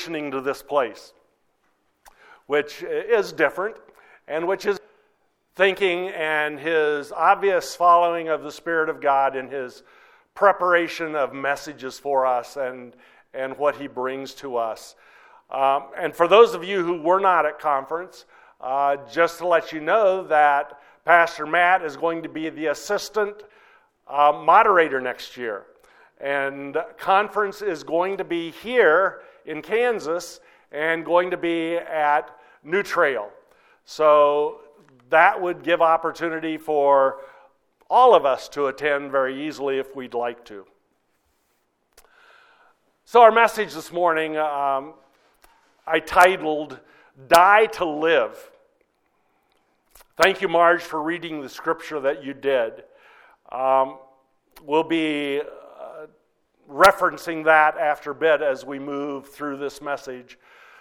transitioning to this place, which is different, and which is thinking and his obvious following of the Spirit of God in his preparation of messages for us and what he brings to us. And for those of you who were not at conference, just to let you know that Pastor Matt is going to be the assistant moderator next year. And conference is going to be here in Kansas and going to be at New Trail. So that would give opportunity for all of us to attend very easily if we'd like to. So our message this morning, I titled, Die to Live. Thank you, Marge, for reading the scripture that you did. We'll be referencing that after a bit as we move through this message.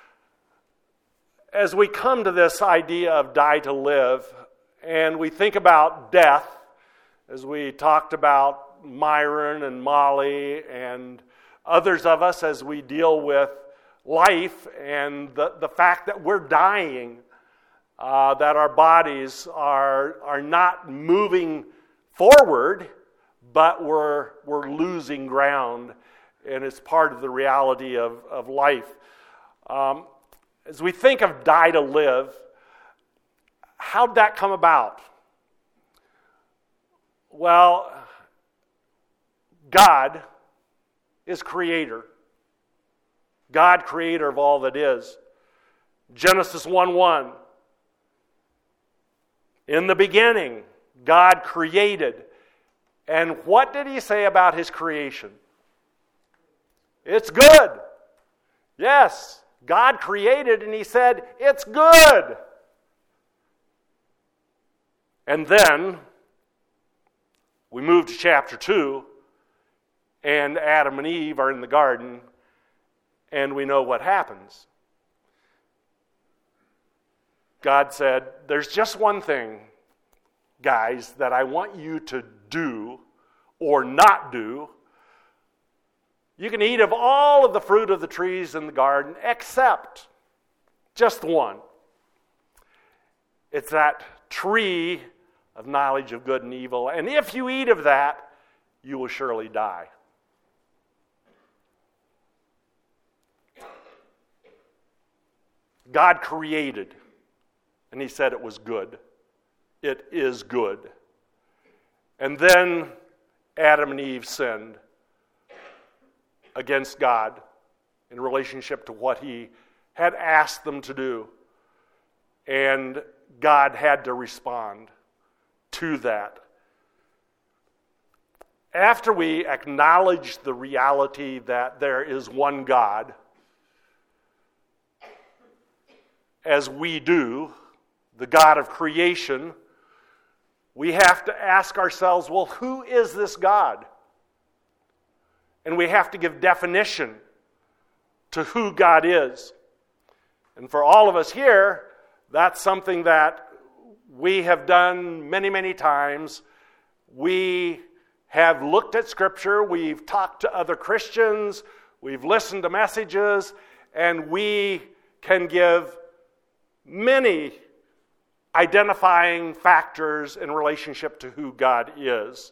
As we come to this idea of die to live, and we think about death, as we talked about Myron and Molly and others of us as we deal with life and the fact that we're dying, that our bodies are not moving forward, but we're losing ground, and it's part of the reality of life. As we think of die to live, how'd that come about? Well, God is creator. God, creator of all that is. Genesis 1:1. In the beginning, God created. And what did he say about his creation? It's good. Yes, God created and he said, it's good. And then we move to chapter 2, and Adam and Eve are in the garden, and we know what happens. God said, there's just one thing, guys, that I want you to do or not do. You can eat of all of the fruit of the trees in the garden except just one. It's that tree of knowledge of good and evil. And if you eat of that, you will surely die. God created, and he said it was good. It is good. And then Adam and Eve sinned against God in relationship to what he had asked them to do. And God had to respond to that. After we acknowledge the reality that there is one God, as we do, the God of creation, we have to ask ourselves, well, who is this God? And we have to give definition to who God is. And for all of us here, that's something that we have done many, many times. We have looked at Scripture, we've talked to other Christians, we've listened to messages, and we can give many identifying factors in relationship to who God is.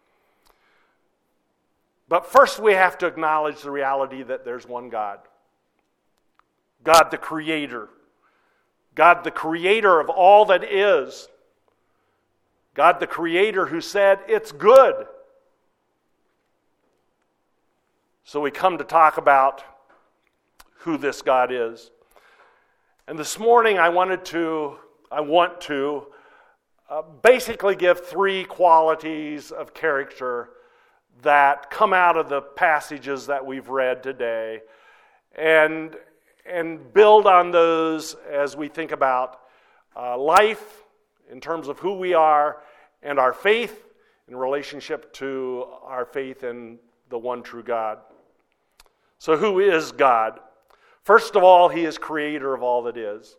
But first we have to acknowledge the reality that there's one God. God the Creator. God the Creator of all that is. God the Creator who said, it's good. So we come to talk about who this God is. And this morning I want to basically give three qualities of character that come out of the passages that we've read today, and build on those as we think about life in terms of who we are and our faith in relationship to our faith in the one true God. So who is God? First of all, he is creator of all that is.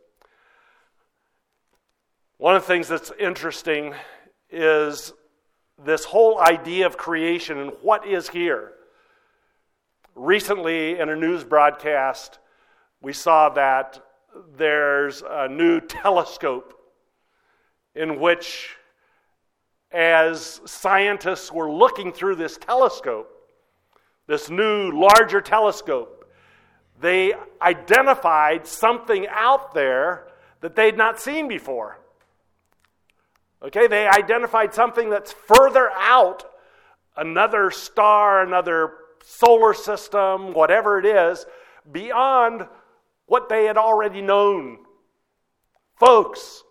One of the things that's interesting is this whole idea of creation and what is here. Recently, in a news broadcast, we saw that there's a new telescope in which, as scientists were looking through this telescope, this new, larger telescope, they identified something out there that they'd not seen before. Okay, they identified something that's further out, another star, another solar system, whatever it is, beyond what they had already known. Folks,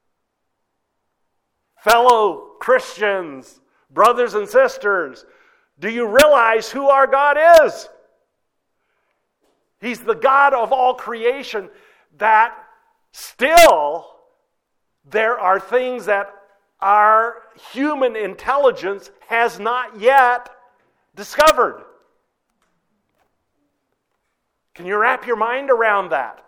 fellow Christians, brothers and sisters, do you realize who our God is? He's the God of all creation, that still there are things that our human intelligence has not yet discovered. Can you wrap your mind around that?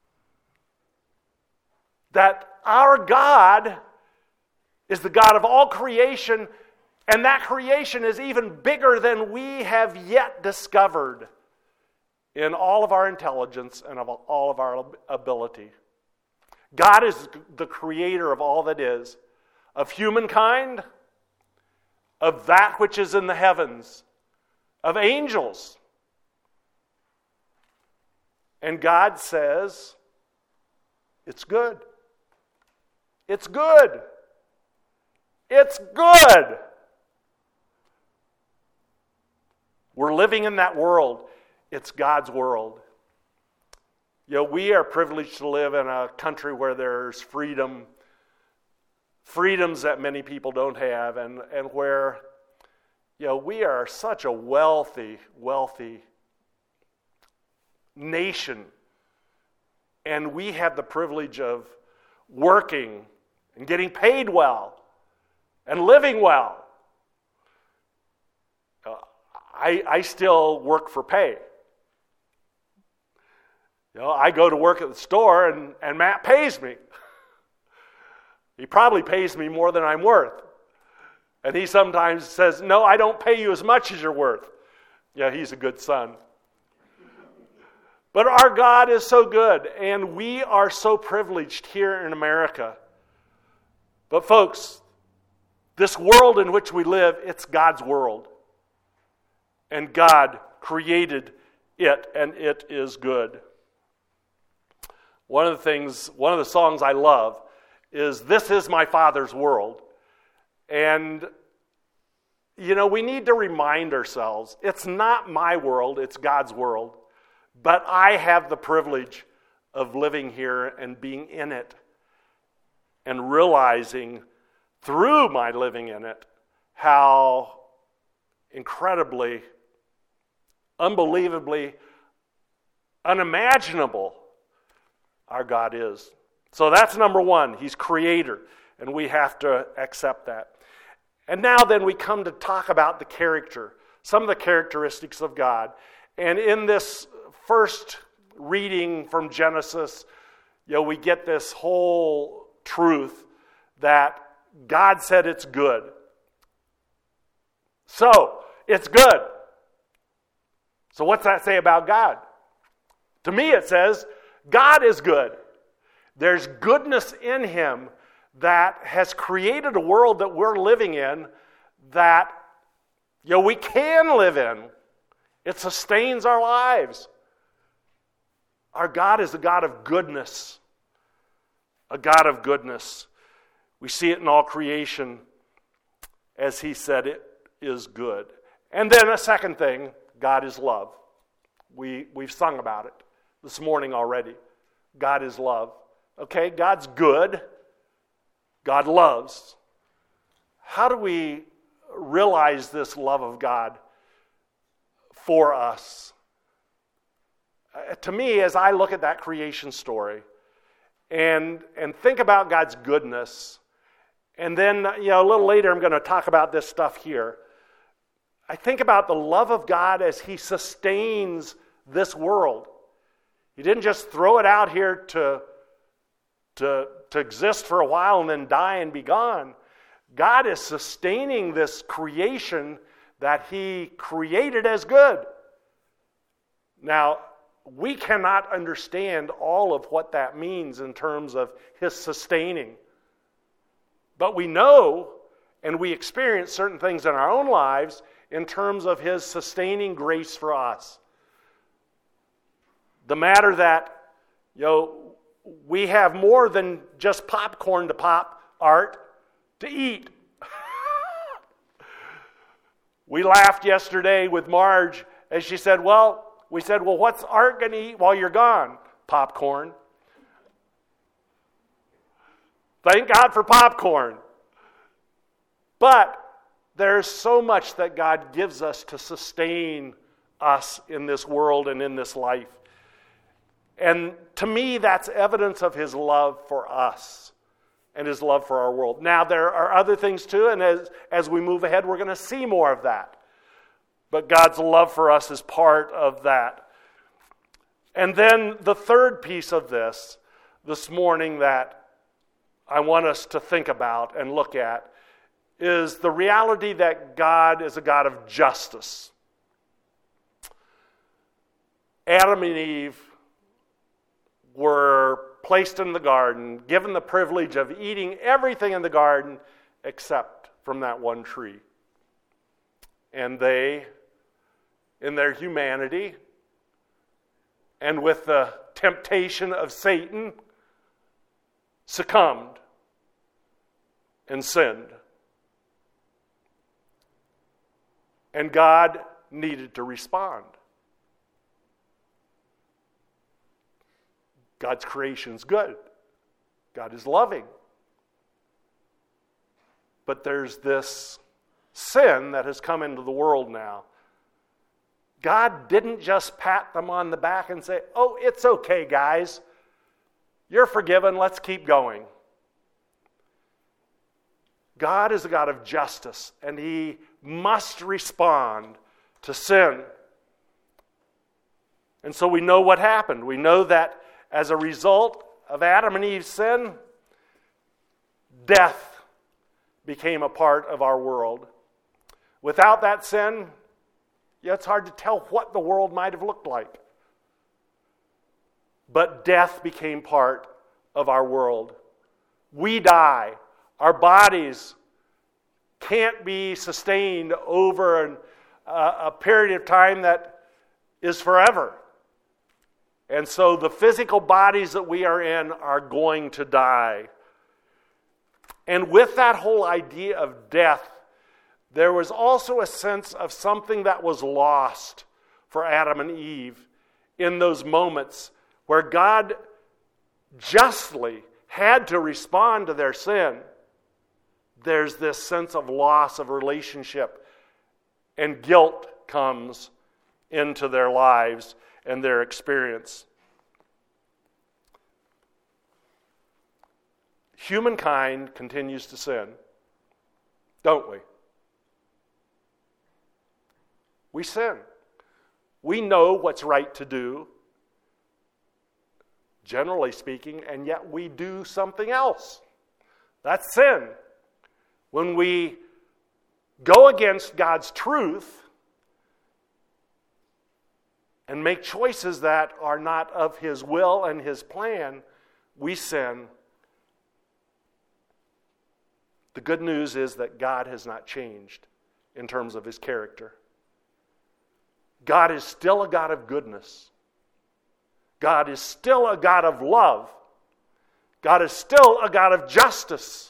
That our God is the God of all creation, and that creation is even bigger than we have yet discovered in all of our intelligence and of all of our ability. God is the creator of all that is, of humankind, of that which is in the heavens, of angels. And God says, it's good. It's good. It's good. We're living in that world. It's God's world. You know, we are privileged to live in a country where there's freedom, freedoms that many people don't have, and where, you know, we are such a wealthy nation, and we have the privilege of working and getting paid well and living well. I still work for pay. You know, I go to work at the store and Matt pays me. He probably pays me more than I'm worth. And he sometimes says, no, I don't pay you as much as you're worth. Yeah, he's a good son. But our God is so good, and we are so privileged here in America. But folks, this world in which we live, it's God's world. And God created it, and it is good. One of the songs I love is "This Is My Father's World." And, you know, we need to remind ourselves, it's not my world, it's God's world. But I have the privilege of living here and being in it and realizing through my living in it how incredibly, unbelievably, unimaginable our God is. So that's number one. He's creator, and we have to accept that. And now then we come to talk about the character, some of the characteristics of God. And in this first reading from Genesis, you know, we get this whole truth that God said it's good. So, it's good. So what's that say about God? To me it says, God is good. There's goodness in him that has created a world that we're living in that, you know, we can live in. It sustains our lives. Our God is a God of goodness. A God of goodness. We see it in all creation, as he said it is good. And then a second thing, God is love. We've sung about it this morning already. God is love. Okay, God's good. God loves. How do we realize this love of God for us? To me, as I look at that creation story and think about God's goodness, and then, you know, a little later I'm going to talk about this stuff here. I think about the love of God as he sustains this world. He didn't just throw it out here to exist for a while and then die and be gone. God is sustaining this creation that he created as good. Now, we cannot understand all of what that means in terms of his sustaining. But we know and we experience certain things in our own lives in terms of his sustaining grace for us. The matter that, we have more than just popcorn to pop, Art, to eat. We laughed yesterday with Marge as she said, we said, what's Art going to eat while you're gone? Popcorn. Thank God for popcorn. But there's so much that God gives us to sustain us in this world and in this life. And to me, that's evidence of his love for us and his love for our world. Now, there are other things too, and as we move ahead, we're going to see more of that. But God's love for us is part of that. And then the third piece of this morning that I want us to think about and look at is the reality that God is a God of justice. Adam and Eve were placed in the garden, given the privilege of eating everything in the garden except from that one tree. And they, in their humanity, and with the temptation of Satan, succumbed and sinned. And God needed to respond. God's creation is good. God is loving. But there's this sin that has come into the world now. God didn't just pat them on the back and say, it's okay, guys. You're forgiven. Let's keep going. God is a God of justice, and he must respond to sin. And so we know what happened. We know that as a result of Adam and Eve's sin, death became a part of our world. Without that sin, it's hard to tell what the world might have looked like. But death became part of our world. We die. Our bodies can't be sustained over a period of time that is forever. And so the physical bodies that we are in are going to die. And with that whole idea of death, there was also a sense of something that was lost for Adam and Eve in those moments where God justly had to respond to their sin. There's this sense of loss of relationship, and guilt comes into their lives and their experience. Humankind continues to sin, don't we? We sin. We know what's right to do, generally speaking, and yet we do something else. That's sin. When we go against God's truth and make choices that are not of his will and his plan, we sin. The good news is that God has not changed in terms of his character. God is still a God of goodness. God is still a God of love. God is still a God of justice.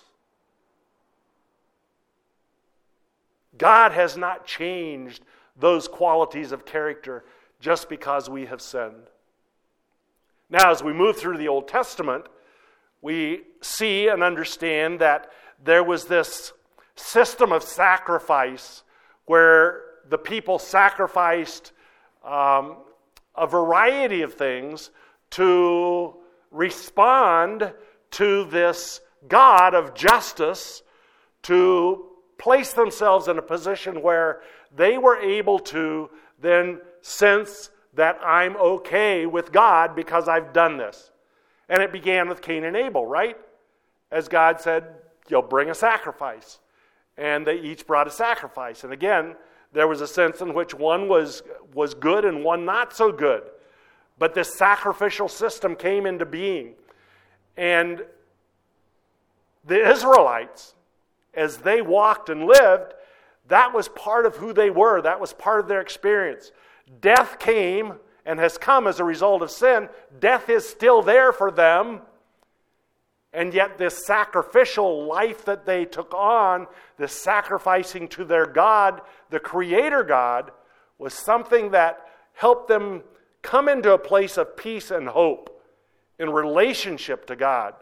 God has not changed those qualities of character just because we have sinned. Now, as we move through the Old Testament, we see and understand that there was this system of sacrifice where the people sacrificed a variety of things to respond to this God of justice, to place themselves in a position where they were able to then sense that I'm okay with God because I've done this. And it began with Cain and Abel, right? As God said, bring a sacrifice. And they each brought a sacrifice. And again, there was a sense in which one was good and one not so good. But this sacrificial system came into being. And the Israelites, as they walked and lived, that was part of who they were. That was part of their experience. Death came and has come as a result of sin. Death is still there for them. And yet this sacrificial life that they took on, this sacrificing to their God, the Creator God, was something that helped them come into a place of peace and hope in relationship to God.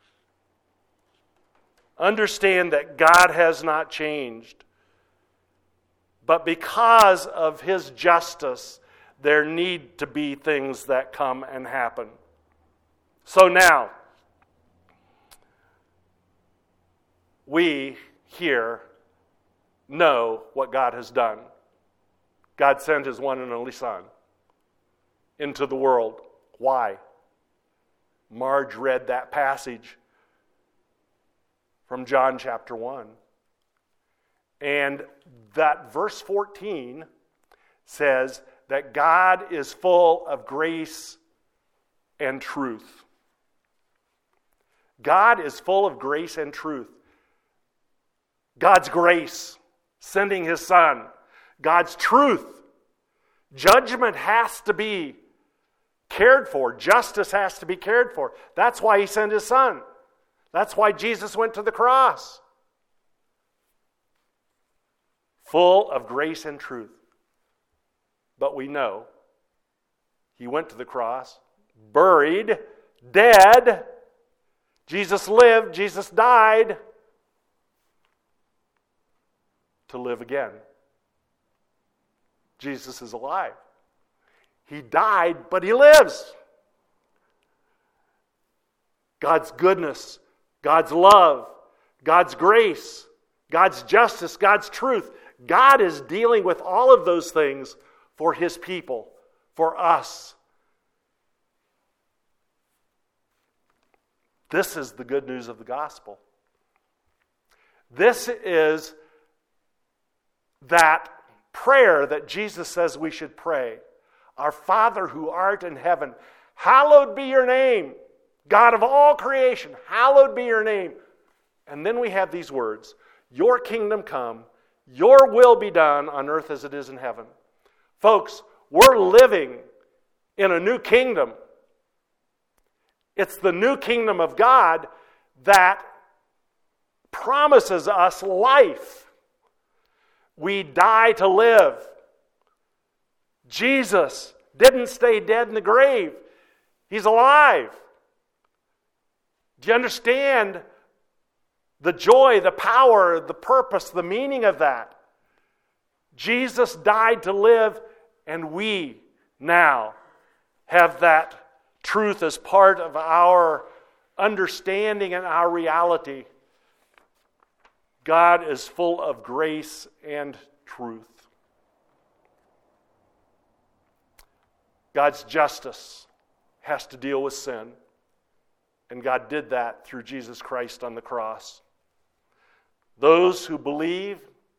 Understand that God has not changed. But because of His justice, there need to be things that come and happen. So now, we here know what God has done. God sent His one and only Son into the world. Why? Marge read that passage from John chapter 1. And that verse 14 says that God is full of grace and truth. God is full of grace and truth. God's grace, sending His Son. God's truth. Judgment has to be cared for. Justice has to be cared for. That's why He sent His Son. That's why Jesus went to the cross. Full of grace and truth. But we know He went to the cross, buried, dead. Jesus lived, Jesus died to live again. Jesus is alive. He died, but He lives. God's goodness, God's love, God's grace, God's justice, God's truth. God is dealing with all of those things for His people, for us. This is the good news of the gospel. This is that prayer that Jesus says we should pray. Our Father who art in heaven, hallowed be your name. God of all creation, hallowed be your name. And then we have these words, your kingdom come, your will be done on earth as it is in heaven. Folks, we're living in a new kingdom. It's the new kingdom of God that promises us life. We die to live. Jesus didn't stay dead in the grave. He's alive. Do you understand the joy, the power, the purpose, the meaning of that? Jesus died to live, and we now have that truth as part of our understanding and our reality. God is full of grace and truth. God's justice has to deal with sin. And God did that through Jesus Christ on the cross. Those who believe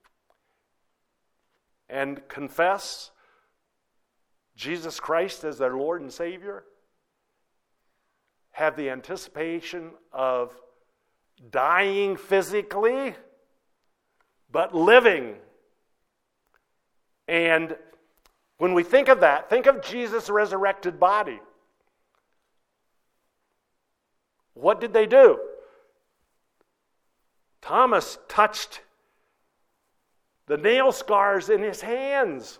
and confess Jesus Christ as their Lord and Savior have the anticipation of dying physically, but living. And when we think of that, think of Jesus' resurrected body. What did they do? Thomas touched the nail scars in his hands.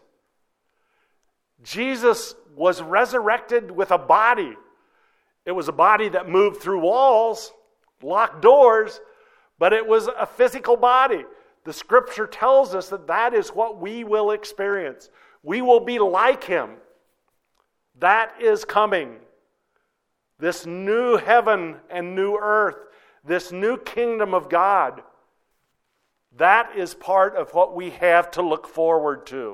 Jesus was resurrected with a body. It was a body that moved through walls, locked doors, but it was a physical body. The Scripture tells us that that is what we will experience. We will be like Him. That is coming. This new heaven and new earth, this new kingdom of God, that is part of what we have to look forward to.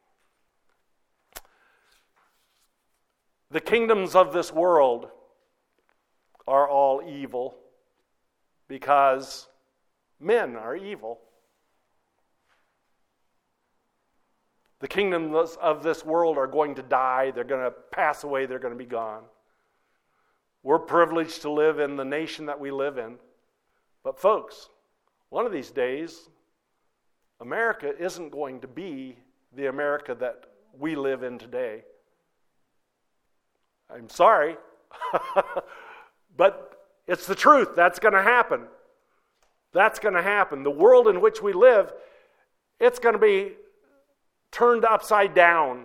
The kingdoms of this world are all evil because men are evil. The kingdoms of this world are going to die. They're going to pass away. They're going to be gone. We're privileged to live in the nation that we live in. But folks, one of these days, America isn't going to be the America that we live in today. I'm sorry, but it's the truth. That's going to happen. That's going to happen. The world in which we live, it's going to be turned upside down.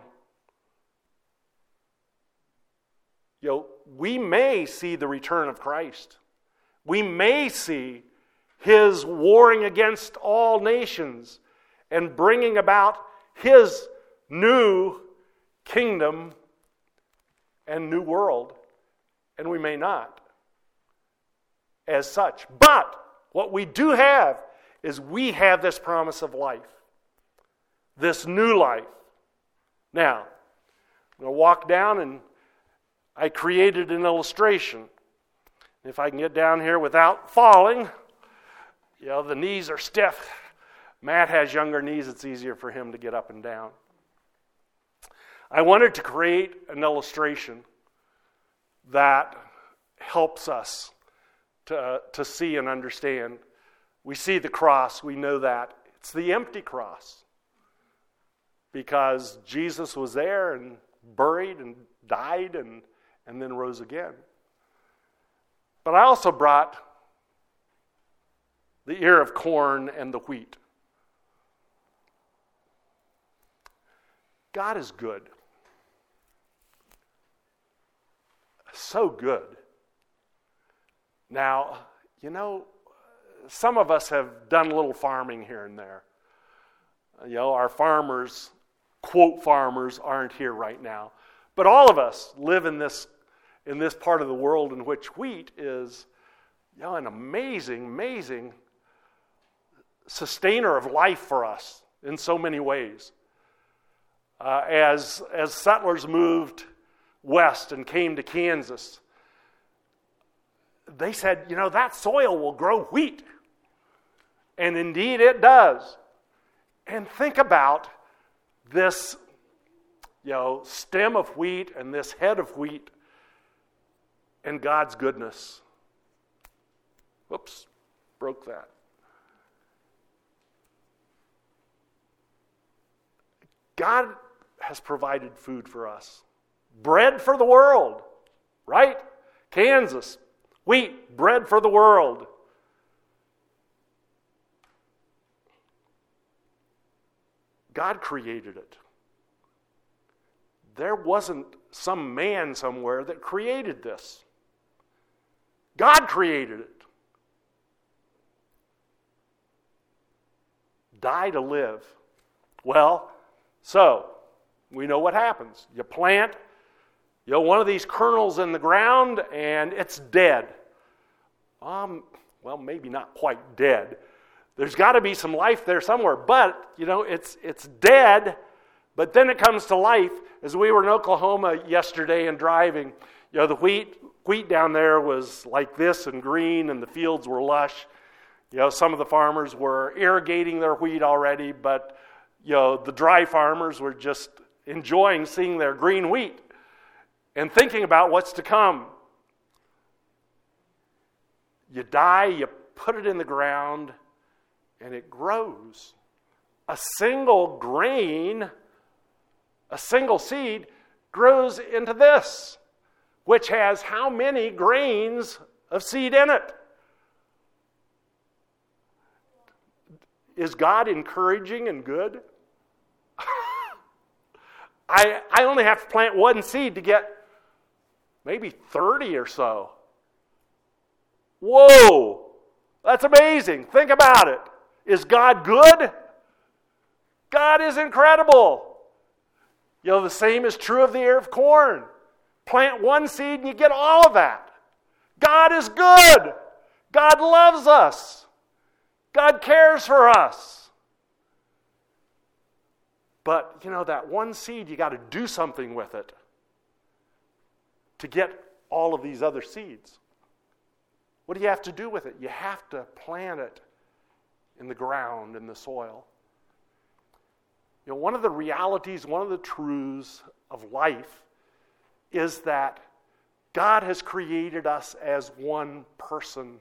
We may see the return of Christ. We may see his warring against all nations and bringing about his new kingdom and new world. And we may not as such. But what we do have is we have this promise of life. This new life. Now, I'm going to walk down and I created an illustration. If I can get down here without falling, the knees are stiff. Matt has younger knees, it's easier for him to get up and down. I wanted to create an illustration that helps us to see and understand. We see the cross, we know that. It's the empty cross. Because Jesus was there and buried and died and then rose again. But I also brought the ear of corn and the wheat. God is good. So good. Now, some of us have done a little farming here and there. Our farmers, quote farmers, aren't here right now. But all of us live in this part of the world in which wheat is an amazing sustainer of life for us in so many ways. As settlers moved west and came to Kansas, they said, that soil will grow wheat. And indeed it does. And think about this, stem of wheat and this head of wheat and God's goodness. Whoops, broke that. God has provided food for us. Bread for the world, right? Kansas, wheat, bread for the world. God created it. There wasn't some man somewhere that created this. God created it. Die to live. Well, so we know what happens. You plant, one of these kernels in the ground, and it's dead. Well, maybe not quite dead. There's got to be some life there somewhere, but it's dead. But then it comes to life. As we were in Oklahoma yesterday and driving, the wheat down there was like this and green, and the fields were lush. Some of the farmers were irrigating their wheat already, but the dry farmers were just enjoying seeing their green wheat and thinking about what's to come. You die, you put it in the ground, and it grows. A single grain, a single seed, grows into this, which has how many grains of seed in it? Is God encouraging and good? I only have to plant one seed to get maybe 30 or so. Whoa! That's amazing. Think about it. Is God good? God is incredible. The same is true of the ear of corn. Plant one seed and you get all of that. God is good. God loves us. God cares for us. But, that one seed, you got to do something with it to get all of these other seeds. What do you have to do with it? You have to plant it in the ground, in the soil. One of the realities, one of the truths of life is that God has created us as one person.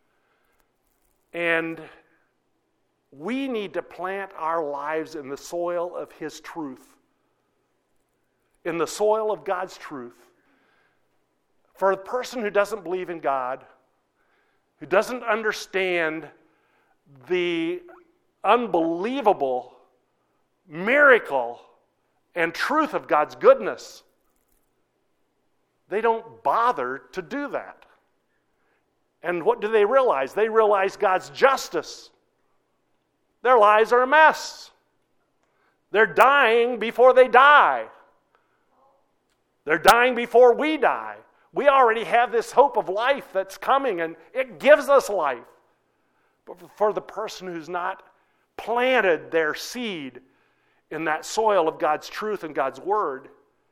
And we need to plant our lives in the soil of His truth, in the soil of God's truth. For a person who doesn't believe in God, who doesn't understand the unbelievable miracle and truth of God's goodness, they don't bother to do that. And what do they realize? They realize God's justice. Their lives are a mess. They're dying before they die. They're dying before we die. We already have this hope of life that's coming, and it gives us life. But for the person who's not planted their seed in that soil of God's truth and God's word,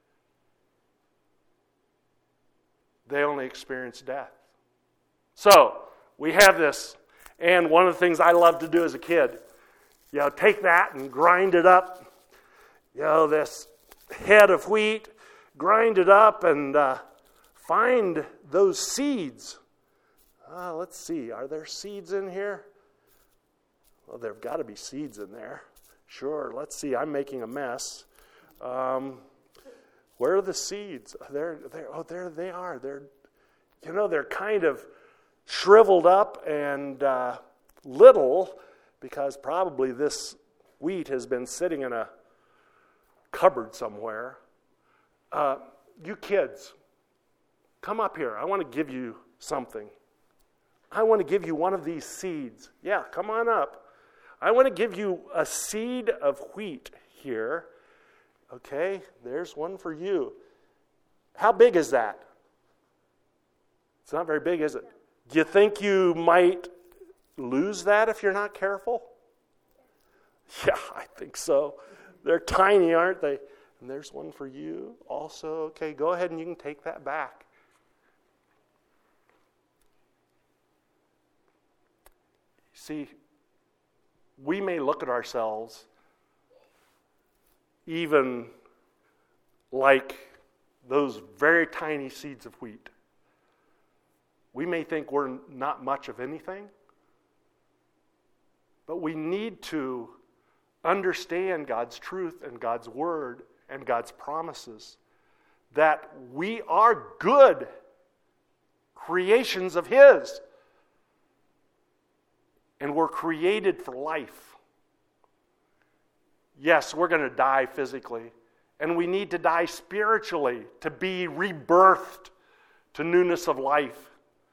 they only experience death. So, we have this, and one of the things I loved to do as a kid, take that and grind it up, this head of wheat, grind it up and find those seeds. Let's see, are there seeds in here? Well, there have got to be seeds in there. Sure, let's see, I'm making a mess. Where are the seeds? There they are. They're kind of shriveled up and little, because probably this wheat has been sitting in a cupboard somewhere. You kids, come up here. I want to give you something. I want to give you one of these seeds. Yeah, come on up. I want to give you a seed of wheat here. Okay, there's one for you. How big is that? It's not very big, is it? Do you think you might lose that if you're not careful? Yeah, I think so. They're tiny, aren't they? And there's one for you also. Okay, go ahead and you can take that back. See, we may look at ourselves even like those very tiny seeds of wheat. We may think we're not much of anything, but we need to understand God's truth and God's word and God's promises, that we are good creations of His, and we're created for life. Yes, we're going to die physically, and we need to die spiritually to be rebirthed to newness of life.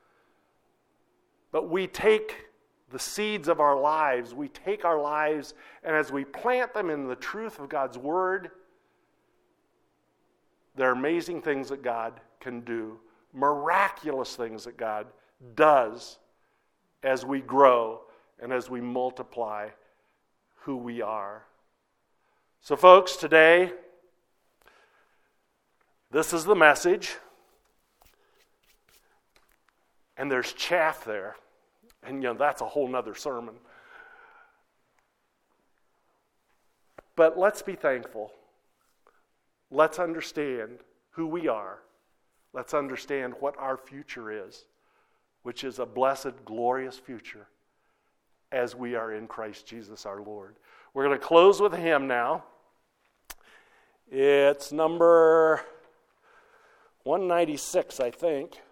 But we take the seeds of our lives, we take our lives, and as we plant them in the truth of God's word, there are amazing things that God can do, miraculous things that God does as we grow and as we multiply who we are. So folks, today, this is the message. And there's chaff there. And that's a whole nother sermon. But let's be thankful. Let's understand who we are. Let's understand what our future is, which is a blessed, glorious future as we are in Christ Jesus our Lord. We're going to close with a hymn now. It's number 196, I think.